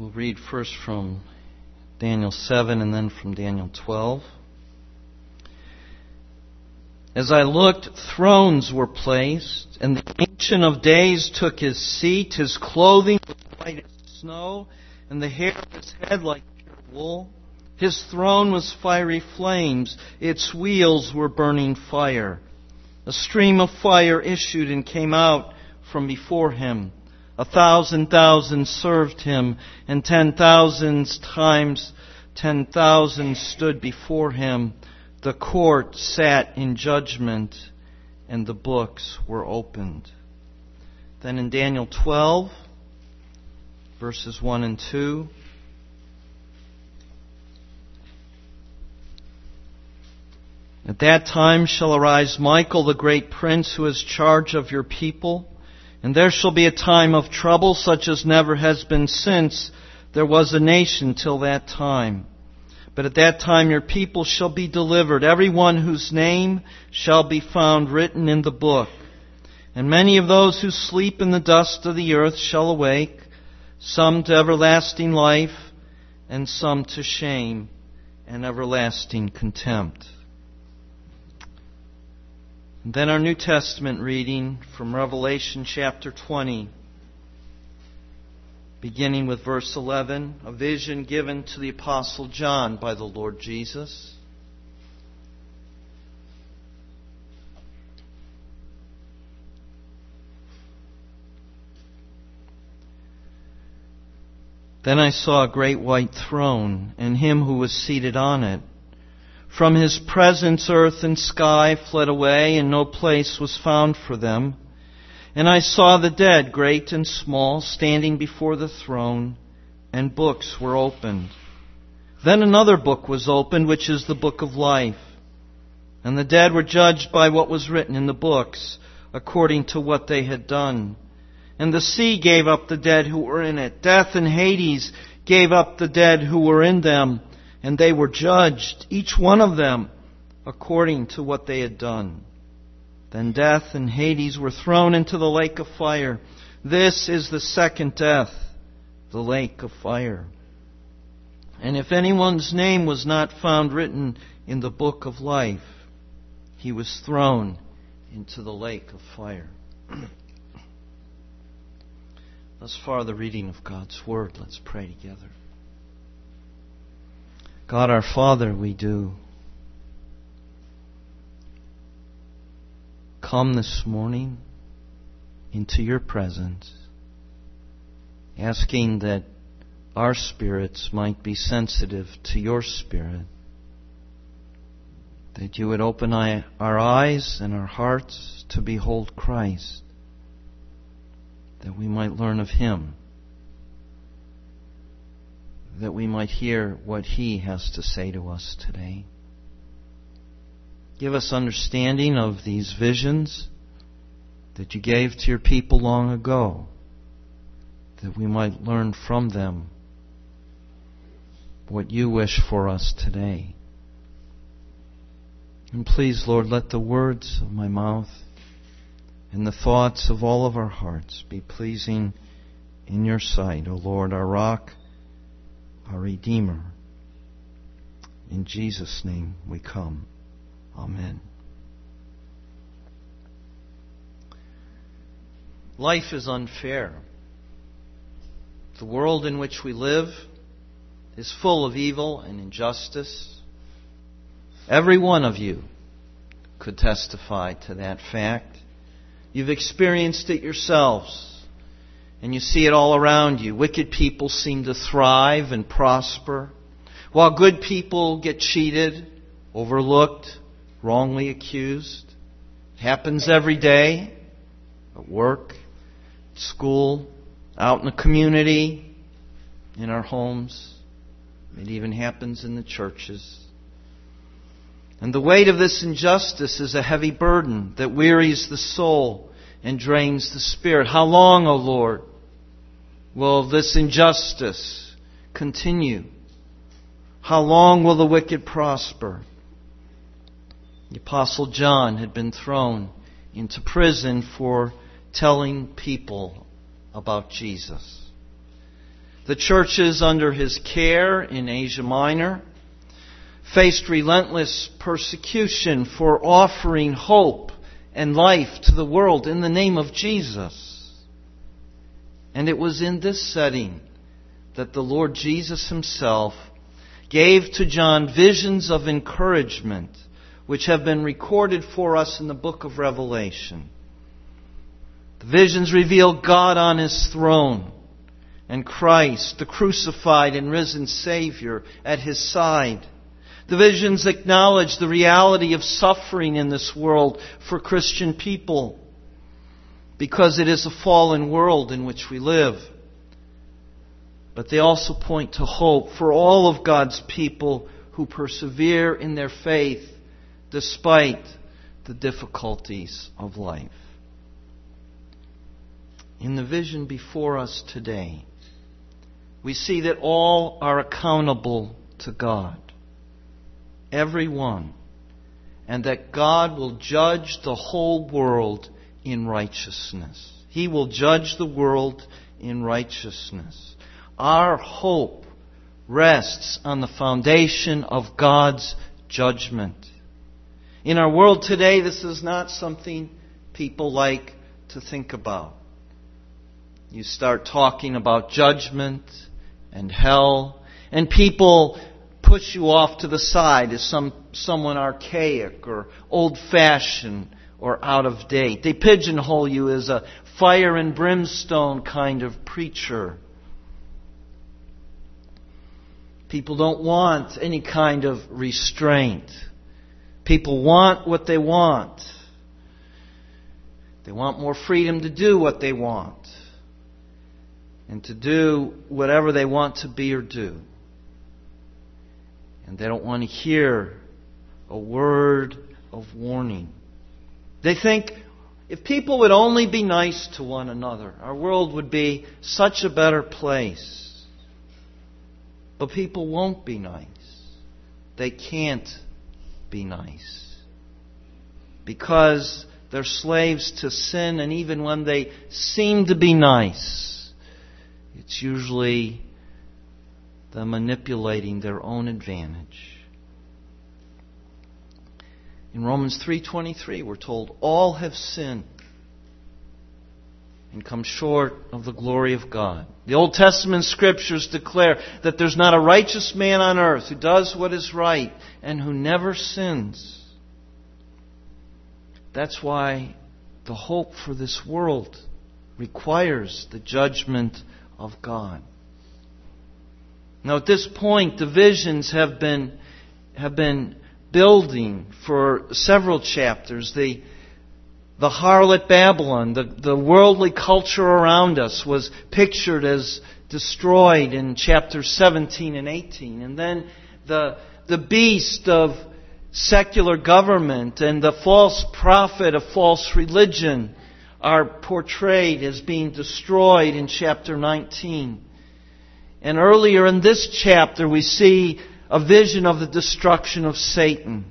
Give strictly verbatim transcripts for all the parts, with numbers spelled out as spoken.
We'll read first from Daniel seven and then from Daniel twelve. As I looked, thrones were placed, and the Ancient of Days took his seat. His clothing was white as snow, and the hair of his head like pure wool. His throne was fiery flames. Its wheels were burning fire. A stream of fire issued and came out from before him. A thousand thousand served him, and ten thousands times ten thousand stood before him. The court sat in judgment, and the books were opened. Then in Daniel twelve, verses one and two, at that time shall arise Michael, the great prince, who has charge of your people. And there shall be a time of trouble such as never has been since there was a nation till that time. But at that time your people shall be delivered, every one whose name shall be found written in the book. And many of those who sleep in the dust of the earth shall awake, some to everlasting life, and some to shame and everlasting contempt. And then our New Testament reading from Revelation chapter twenty, beginning with verse eleven, a vision given to the Apostle John by the Lord Jesus. Then I saw a great white throne, and him who was seated on it. From his presence earth and sky fled away, and no place was found for them. And I saw the dead, great and small, standing before the throne, and books were opened. Then another book was opened, which is the book of life. And the dead were judged by what was written in the books, according to what they had done. And the sea gave up the dead who were in it. Death and Hades gave up the dead who were in them. And they were judged, each one of them, according to what they had done. Then death and Hades were thrown into the lake of fire. This is the second death, the lake of fire. And if anyone's name was not found written in the book of life, he was thrown into the lake of fire. Thus far the reading of God's Word. Let's pray together. God our Father, we do come this morning into your presence, asking that our spirits might be sensitive to your Spirit, that you would open our eyes and our hearts to behold Christ, that we might learn of Him, that we might hear what He has to say to us today. Give us understanding of these visions that you gave to your people long ago, that we might learn from them what you wish for us today. And please, Lord, let the words of my mouth and the thoughts of all of our hearts be pleasing in your sight, O Lord, our rock, our Redeemer. In Jesus' name we come. Amen. Life is unfair. The world in which we live is full of evil and injustice. Every one of you could testify to that fact. You've experienced it yourselves. And you see it all around you. Wicked people seem to thrive and prosper, while good people get cheated, overlooked, wrongly accused. It happens every day, at work, at school, out in the community, in our homes. It even happens in the churches. And the weight of this injustice is a heavy burden that wearies the soul and drains the spirit. How long, O Lord, will this injustice continue? How long will the wicked prosper? The Apostle John had been thrown into prison for telling people about Jesus. The churches under his care in Asia Minor faced relentless persecution for offering hope and life to the world in the name of Jesus. And it was in this setting that the Lord Jesus himself gave to John visions of encouragement, which have been recorded for us in the book of Revelation. The visions reveal God on his throne and Christ, the crucified and risen Savior, at his side. The visions acknowledge the reality of suffering in this world for Christian people, because it is a fallen world in which we live. But they also point to hope for all of God's people who persevere in their faith despite the difficulties of life. In the vision before us today, we see that all are accountable to God. Everyone. And that God will judge the whole world in righteousness. He will judge the world in righteousness. Our hope rests on the foundation of God's judgment. In our world today, this is not something people like to think about. You start talking about judgment and hell, and people push you off to the side as some someone archaic or old-fashioned or out of date. They pigeonhole you as a fire and brimstone kind of preacher. People don't want any kind of restraint. People want what they want. They want more freedom to do what they want, and to do whatever they want to be or do. And they don't want to hear a word of warning. They think if people would only be nice to one another, our world would be such a better place. But people won't be nice. They can't be nice. Because they're slaves to sin, and even when they seem to be nice, it's usually them manipulating their own advantage. In Romans three twenty-three, we're told, all have sinned and come short of the glory of God. The Old Testament Scriptures declare that there's not a righteous man on earth who does what is right and who never sins. That's why the hope for this world requires the judgment of God. Now at this point, divisions have been have been building for several chapters. The the harlot Babylon, the, the worldly culture around us, was pictured as destroyed in chapters seventeen and eighteen. And then the the beast of secular government and the false prophet of false religion are portrayed as being destroyed in chapter nineteen. And earlier in this chapter, we see a vision of the destruction of Satan.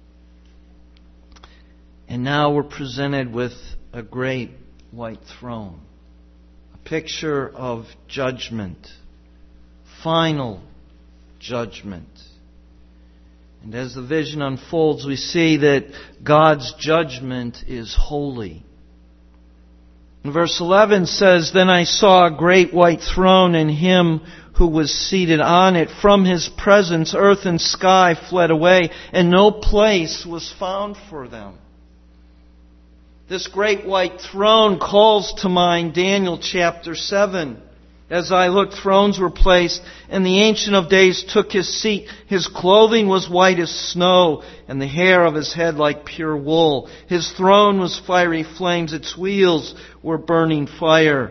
And now we're presented with a great white throne. A picture of judgment. Final judgment. And as the vision unfolds, we see that God's judgment is holy. And verse eleven says, Then I saw a great white throne, and Him who was seated on it. From His presence earth and sky fled away, and no place was found for them. This great white throne calls to mind Daniel chapter seven. As I looked, thrones were placed, and the Ancient of Days took His seat. His clothing was white as snow, and the hair of His head like pure wool. His throne was fiery flames. Its wheels were burning fire.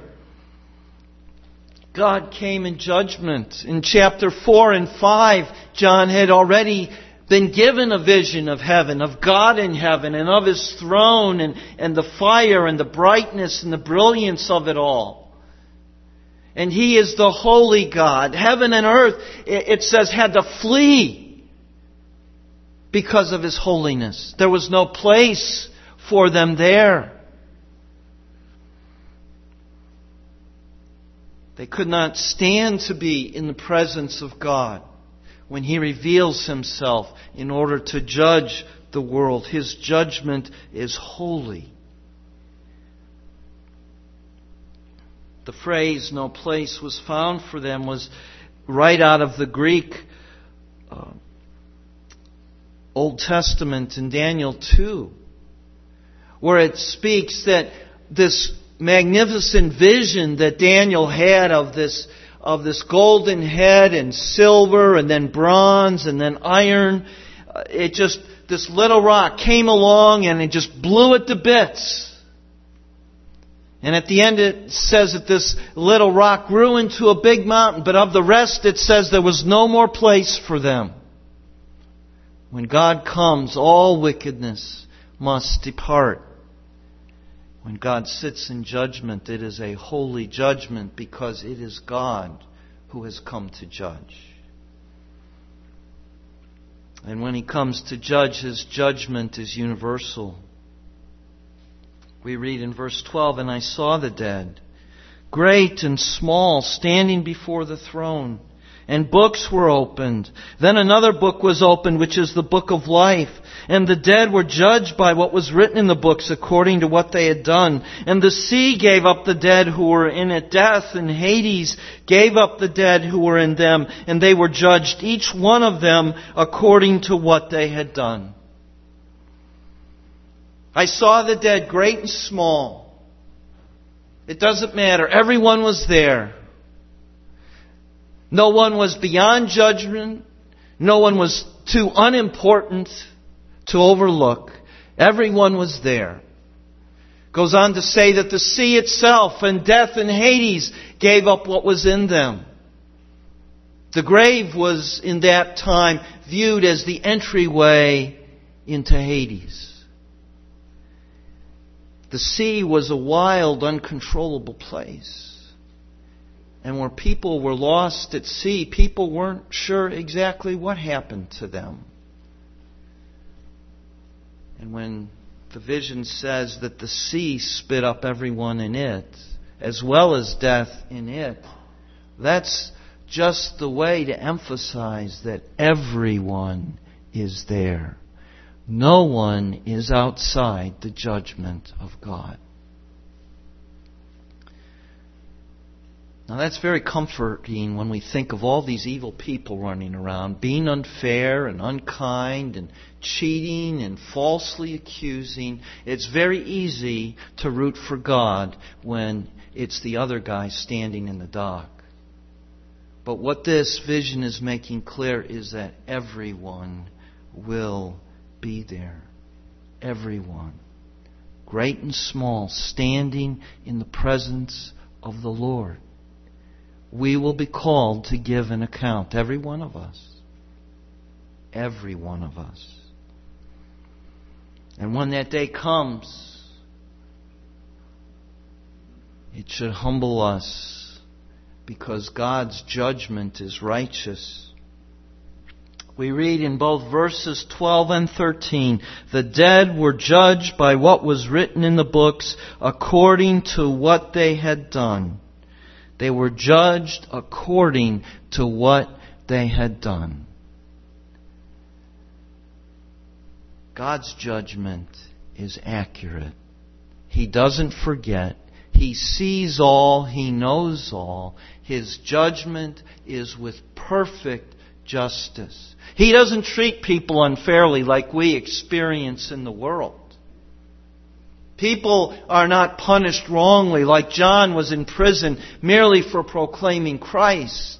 God came in judgment. In chapter four and five, John had already been given a vision of heaven, of God in heaven, and of His throne, and, and the fire, and the brightness, and the brilliance of it all. And He is the holy God. Heaven and earth, it says, had to flee because of His holiness. There was no place for them there. They could not stand to be in the presence of God when He reveals Himself in order to judge the world. His judgment is holy. The phrase, "no place was found for them," was right out of the Greek uh, Old Testament in Daniel two, where it speaks that this magnificent vision that Daniel had of this of this golden head and silver and then bronze and then iron, uh, it just, this little rock came along and it just blew it to bits. And at the end it says that this little rock grew into a big mountain, but of the rest it says there was no more place for them. When God comes, all wickedness must depart. When God sits in judgment, it is a holy judgment because it is God who has come to judge. And when He comes to judge, His judgment is universal. We read in verse twelve, "And I saw the dead, great and small, standing before the throne. And books were opened. Then another book was opened, which is the book of life. And the dead were judged by what was written in the books according to what they had done. And the sea gave up the dead who were in it. Death and Hades gave up the dead who were in them. And they were judged, each one of them, according to what they had done." I saw the dead, great and small. It doesn't matter. Everyone was there. No one was beyond judgment. No one was too unimportant to overlook. Everyone was there. Goes on to say that the sea itself and death and Hades gave up what was in them. The grave was in that time viewed as the entryway into Hades. The sea was a wild, uncontrollable place. And where people were lost at sea, people weren't sure exactly what happened to them. And when the vision says that the sea spit up everyone in it, as well as death in it, that's just the way to emphasize that everyone is there. No one is outside the judgment of God. Now that's very comforting when we think of all these evil people running around, being unfair and unkind and cheating and falsely accusing. It's very easy to root for God when it's the other guy standing in the dock. But what this vision is making clear is that everyone will be there. Everyone, great and small, standing in the presence of the Lord. We will be called to give an account, every one of us. Every one of us. And when that day comes, it should humble us because God's judgment is righteous. We read in both verses twelve and thirteen, "The dead were judged by what was written in the books according to what they had done." They were judged according to what they had done. God's judgment is accurate. He doesn't forget. He sees all. He knows all. His judgment is with perfect justice. He doesn't treat people unfairly like we experience in the world. People are not punished wrongly like John was in prison merely for proclaiming Christ.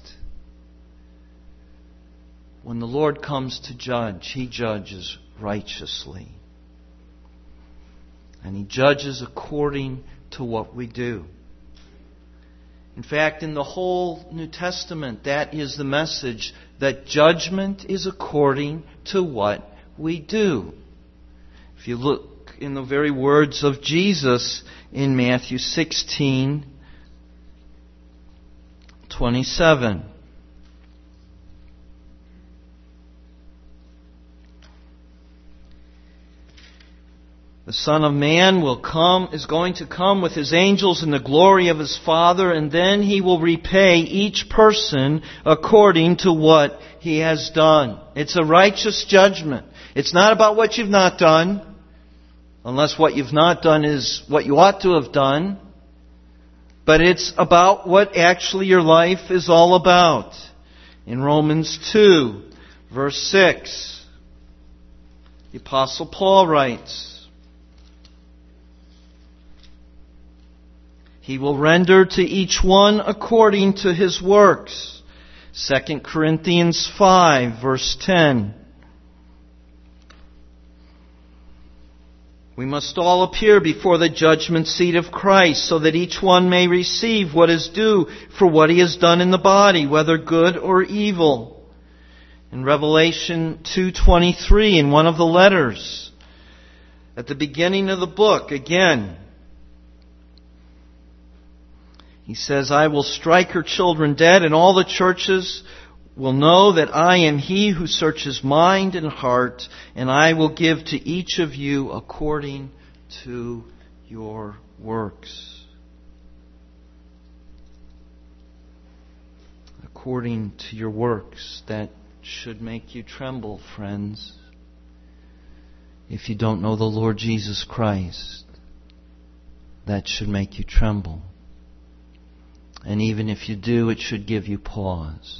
When the Lord comes to judge, He judges righteously. And He judges according to what we do. In fact, in the whole New Testament, that is the message, that judgment is according to what we do. If you look in the very words of Jesus in Matthew sixteen twenty-seven. The Son of Man will come, is going to come with His angels in the glory of His Father, and then He will repay each person according to what he has done. It's a righteous judgment. It's not about what you've not done, unless what you've not done is what you ought to have done. But it's about what actually your life is all about. In Romans two, verse six, the Apostle Paul writes, He will render to each one according to his works. Second Corinthians five, verse ten. We must all appear before the judgment seat of Christ, so that each one may receive what is due for what he has done in the body, whether good or evil. In Revelation two twenty-three, in one of the letters, at the beginning of the book, again, He says, I will strike her children dead, and all the churches will know that I am He who searches mind and heart, and I will give to each of you according to your works. According to your works. That should make you tremble, friends. If you don't know the Lord Jesus Christ, that should make you tremble. And even if you do, it should give you pause.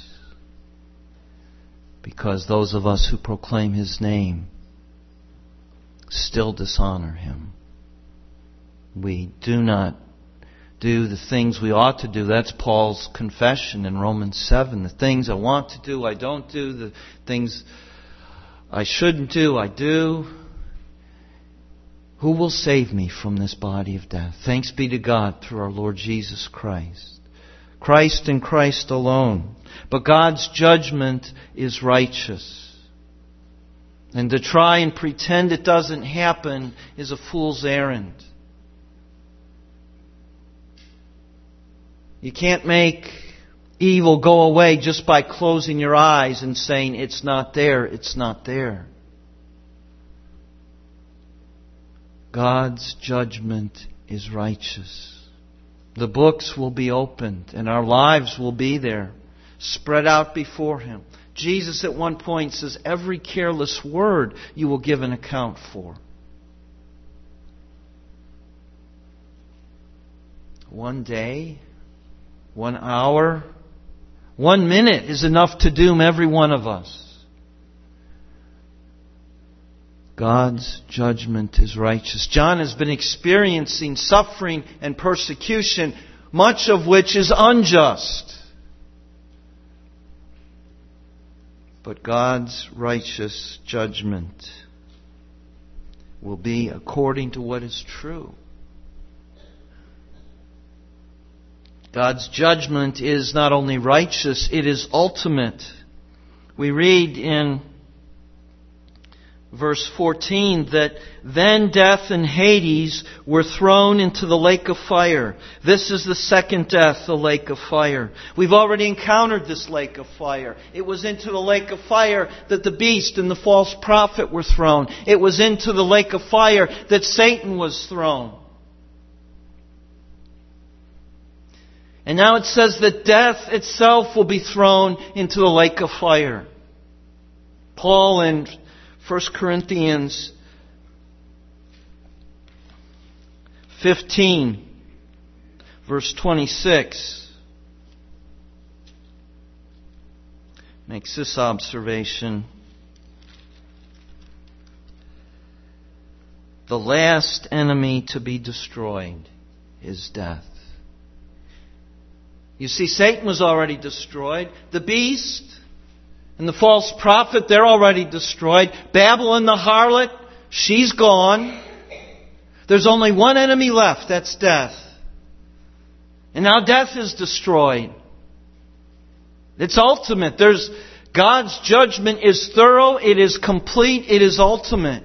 Because those of us who proclaim His name still dishonor Him. We do not do the things we ought to do. That's Paul's confession in Romans seven. The things I want to do, I don't do. The things I shouldn't do, I do. Who will save me from this body of death? Thanks be to God through our Lord Jesus Christ. Christ and Christ alone. But God's judgment is righteous. And to try and pretend it doesn't happen is a fool's errand. You can't make evil go away just by closing your eyes and saying, it's not there, it's not there. God's judgment is righteous. The books will be opened and our lives will be there, spread out before Him. Jesus at one point says, every careless word you will give an account for. One day, one hour, one minute is enough to doom every one of us. God's judgment is righteous. John has been experiencing suffering and persecution, much of which is unjust. But God's righteous judgment will be according to what is true. God's judgment is not only righteous, it is ultimate. We read in verse fourteen that then death and Hades were thrown into the lake of fire. This is the second death, the lake of fire. We've already encountered this lake of fire. It was into the lake of fire that the beast and the false prophet were thrown. It was into the lake of fire that Satan was thrown. And now it says that death itself will be thrown into the lake of fire. Paul in First Corinthians fifteen, verse twenty-six, makes this observation. The last enemy to be destroyed is death. You see, Satan was already destroyed. The beast and the false prophet, they're already destroyed. Babylon the harlot, she's gone. There's only one enemy left, that's death. And now death is destroyed. It's ultimate. There's God's judgment is thorough, it is complete, it is ultimate.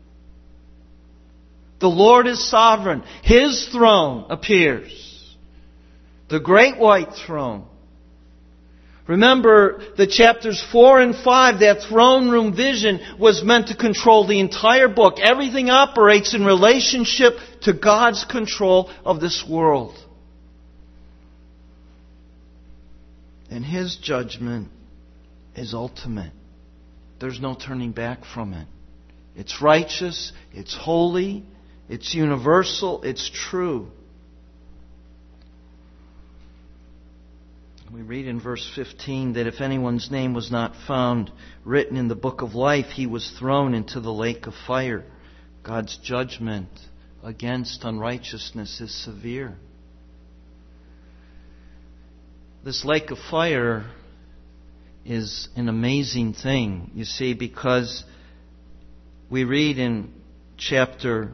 The Lord is sovereign. His throne appears. The great white throne. Remember that chapters four and five, that throne room vision, was meant to control the entire book. Everything operates in relationship to God's control of this world. And His judgment is ultimate. There's no turning back from it. It's righteous, it's holy, it's universal, it's true. We read in verse fifteen that if anyone's name was not found written in the book of life, he was thrown into the lake of fire. God's judgment against unrighteousness is severe. This lake of fire is an amazing thing, you see, because we read in chapter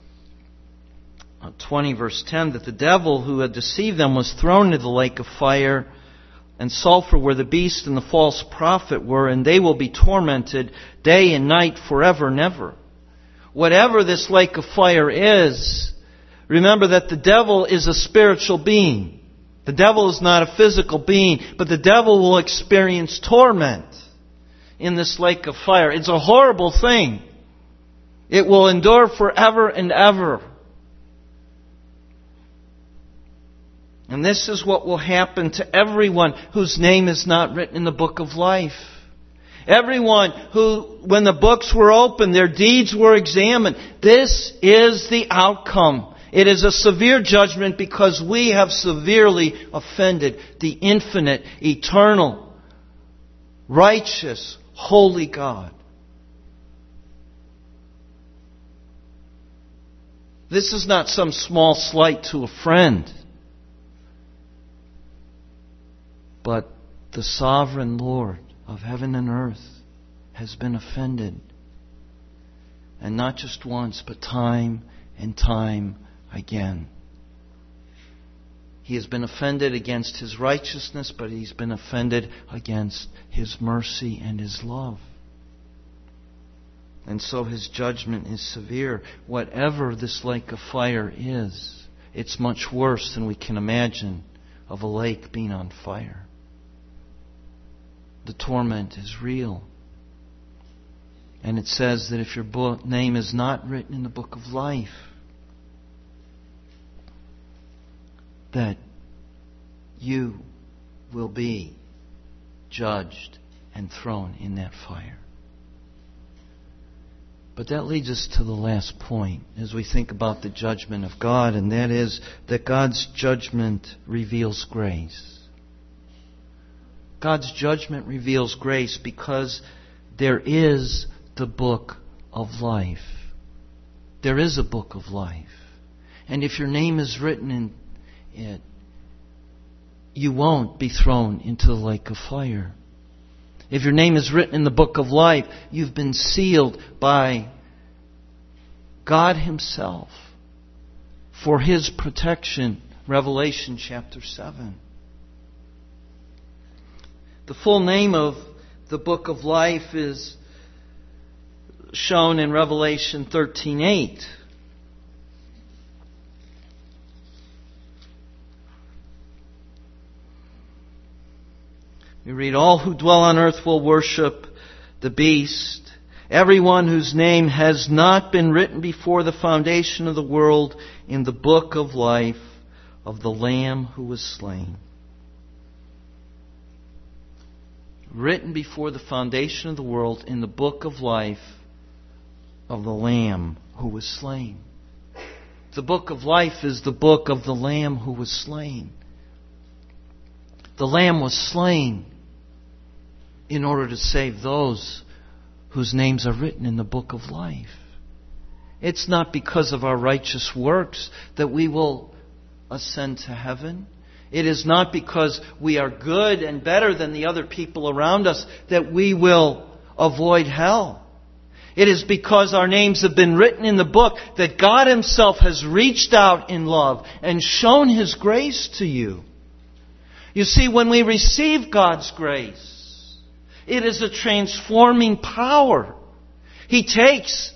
twenty, verse ten, that the devil who had deceived them was thrown into the lake of fire and sulfur, where the beast and the false prophet were, and they will be tormented day and night forever and ever. Whatever this lake of fire is, remember that the devil is a spiritual being. The devil is not a physical being, but the devil will experience torment in this lake of fire. It's a horrible thing. It will endure forever and ever. And this is what will happen to everyone whose name is not written in the book of life. Everyone who, when the books were opened, their deeds were examined. This is the outcome. It is a severe judgment because we have severely offended the infinite, eternal, righteous, holy God. This is not some small slight to a friend, but the sovereign Lord of heaven and earth has been offended. And not just once, but time and time again. He has been offended against His righteousness, but He's been offended against His mercy and His love. And so His judgment is severe. Whatever this lake of fire is, it's much worse than we can imagine of a lake being on fire. The torment is real. And it says that if your book, name is not written in the book of life, that you will be judged and thrown in that fire. But that leads us to the last point as we think about the judgment of God, and that is that God's judgment reveals grace. God's judgment reveals grace because there is the book of life. There is a book of life. And if your name is written in it, you won't be thrown into the lake of fire. If your name is written in the book of life, you've been sealed by God Himself for His protection. Revelation chapter seven. The full name of the book of life is shown in Revelation thirteen eight. We read, all who dwell on earth will worship the beast. Everyone whose name has not been written before the foundation of the world in the book of life of the Lamb who was slain. Written before the foundation of the world in the book of life of the Lamb who was slain. The book of life is the book of the Lamb who was slain. The Lamb was slain in order to save those whose names are written in the book of life. It's not because of our righteous works that we will ascend to heaven. It is not because we are good and better than the other people around us that we will avoid hell. It is because our names have been written in the book that God Himself has reached out in love and shown His grace to you. You see, when we receive God's grace, it is a transforming power. He takes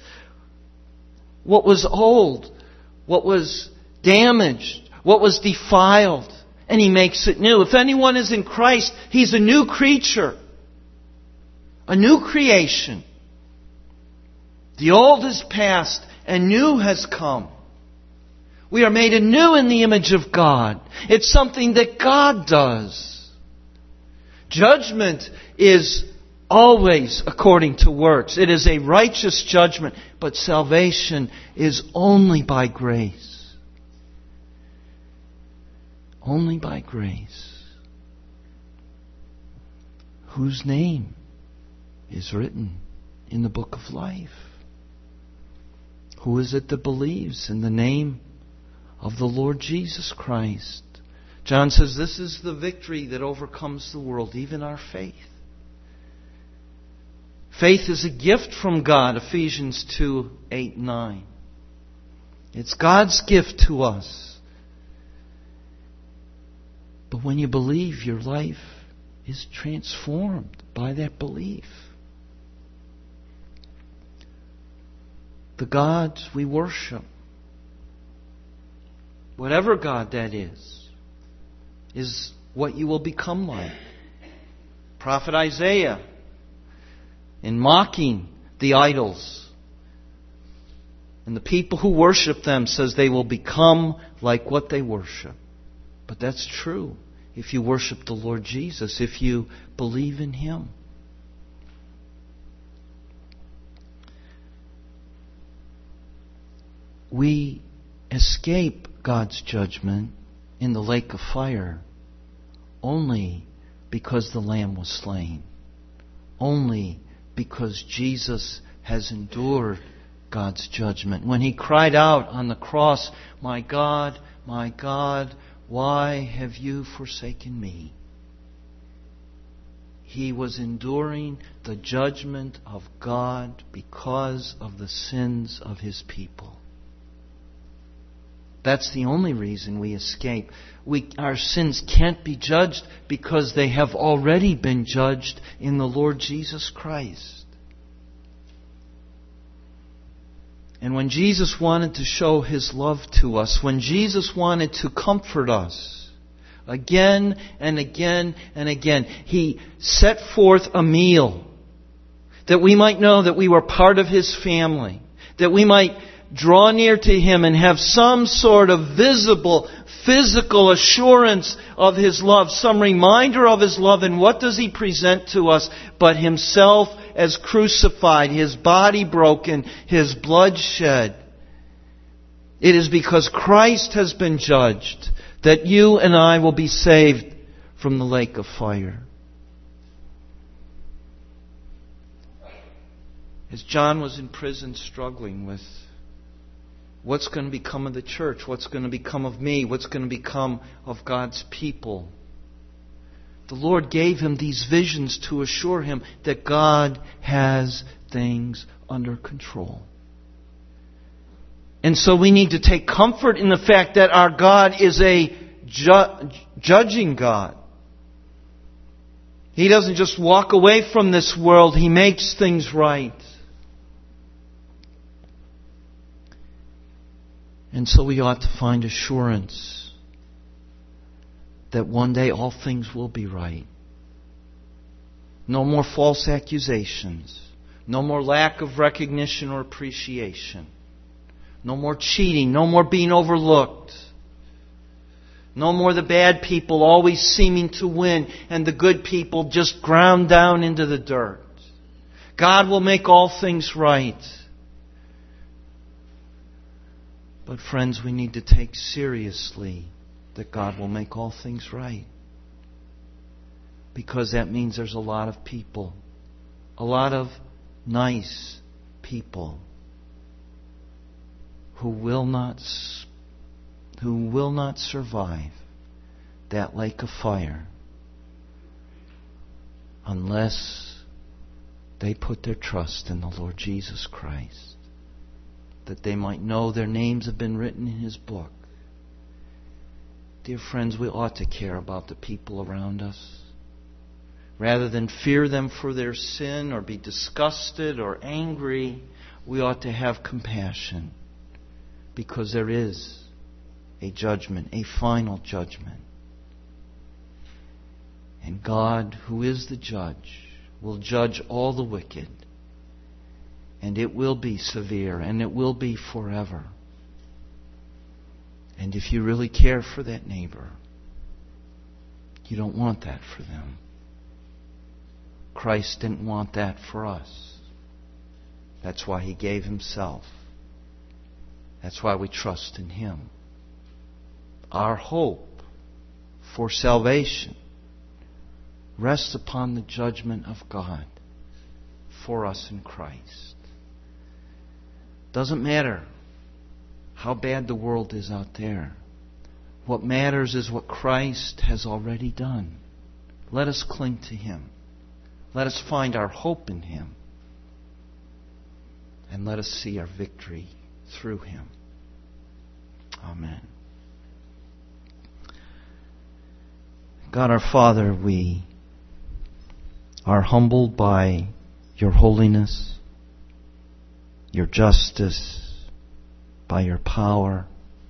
what was old, what was damaged, what was defiled, and He makes it new. If anyone is in Christ, he's a new creature. A new creation. The old is past and new has come. We are made anew in the image of God. It's something that God does. Judgment is always according to works. It is a righteous judgment, but salvation is only by grace. Only by grace. Whose name is written in the book of life? Who is it that believes in the name of the Lord Jesus Christ? John says this is the victory that overcomes the world, even our faith. Faith is a gift from God, Ephesians two, eight, nine. It's God's gift to us. But when you believe, your life is transformed by that belief. The gods we worship, whatever God that is, is what you will become like. Prophet Isaiah, in mocking the idols and the people who worship them, says they will become like what they worship. But that's true if you worship the Lord Jesus, if you believe in Him. We escape God's judgment in the lake of fire only because the Lamb was slain. Only because Jesus has endured God's judgment. When He cried out on the cross, "My God, my God, why have you forsaken me?" He was enduring the judgment of God because of the sins of His people. That's the only reason we escape. We, our sins can't be judged because they have already been judged in the Lord Jesus Christ. And when Jesus wanted to show His love to us, when Jesus wanted to comfort us, again and again and again, He set forth a meal that we might know that we were part of His family, that we might draw near to Him and have some sort of visible, physical assurance of His love, some reminder of His love. And what does He present to us but Himself as crucified, His body broken, His blood shed? It is because Christ has been judged that you and I will be saved from the lake of fire. As John was in prison struggling with what's going to become of the church? What's going to become of me? What's going to become of God's people? The Lord gave him these visions to assure him that God has things under control. And so we need to take comfort in the fact that our God is a ju- judging God. He doesn't just walk away from this world. He makes things right. And so we ought to find assurance that one day all things will be right. No more false accusations. No more lack of recognition or appreciation. No more cheating. No more being overlooked. No more the bad people always seeming to win and the good people just ground down into the dirt. God will make all things right. But friends, we need to take seriously that God will make all things right. Because that means there's a lot of people, a lot of nice people who will not who will not survive that lake of fire unless they put their trust in the Lord Jesus Christ, that they might know their names have been written in His book. Dear friends, we ought to care about the people around us. Rather than fear them for their sin or be disgusted or angry, we ought to have compassion, because there is a judgment, a final judgment. And God, who is the judge, will judge all the wicked. And it will be severe, and it will be forever. And if you really care for that neighbor, you don't want that for them. Christ didn't want that for us. That's why He gave Himself. That's why we trust in Him. Our hope for salvation rests upon the judgment of God for us in Christ. Doesn't matter how bad the world is out there. What matters is what Christ has already done. Let us cling to Him. Let us find our hope in Him. And let us see our victory through Him. Amen. God our Father, we are humbled by Your holiness, Your justice, by Your power,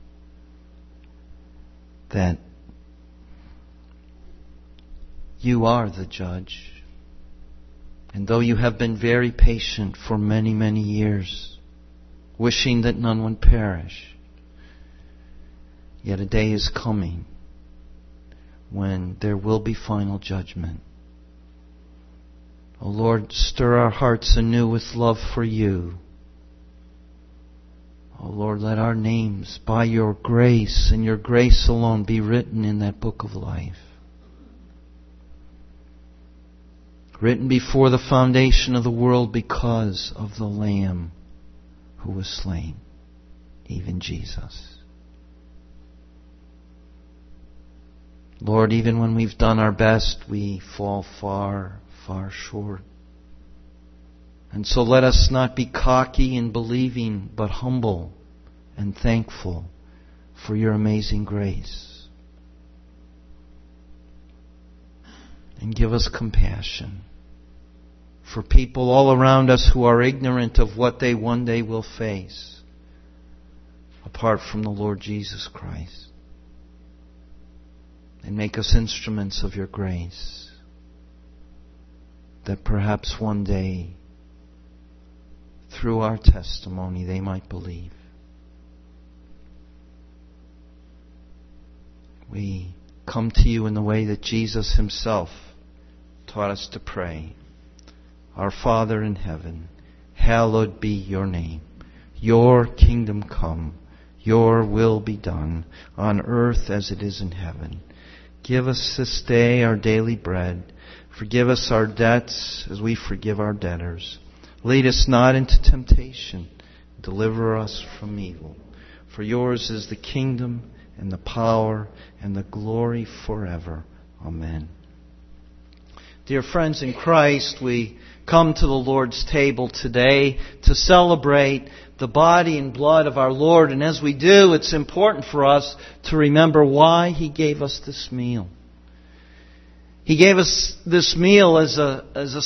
that You are the judge. And though You have been very patient for many, many years, wishing that none would perish, yet a day is coming when there will be final judgment. O Lord, stir our hearts anew with love for You. O Lord, let our names, by Your grace and Your grace alone, be written in that book of life. Written before the foundation of the world because of the Lamb who was slain, even Jesus. Lord, even when we've done our best, we fall far, far short. And so let us not be cocky in believing, but humble and thankful for Your amazing grace. And give us compassion for people all around us who are ignorant of what they one day will face apart from the Lord Jesus Christ. And make us instruments of Your grace, that perhaps one day, through our testimony, they might believe. We come to You in the way that Jesus Himself taught us to pray. Our Father in heaven, hallowed be Your name. Your kingdom come. Your will be done on earth as it is in heaven. Give us this day our daily bread. Forgive us our debts as we forgive our debtors. Lead us not into temptation. Deliver us from evil. For Yours is the kingdom and the power and the glory forever. Amen. Dear friends in Christ, we come to the Lord's table today to celebrate the body and blood of our Lord. And as we do, it's important for us to remember why He gave us this meal. He gave us this meal as a, as a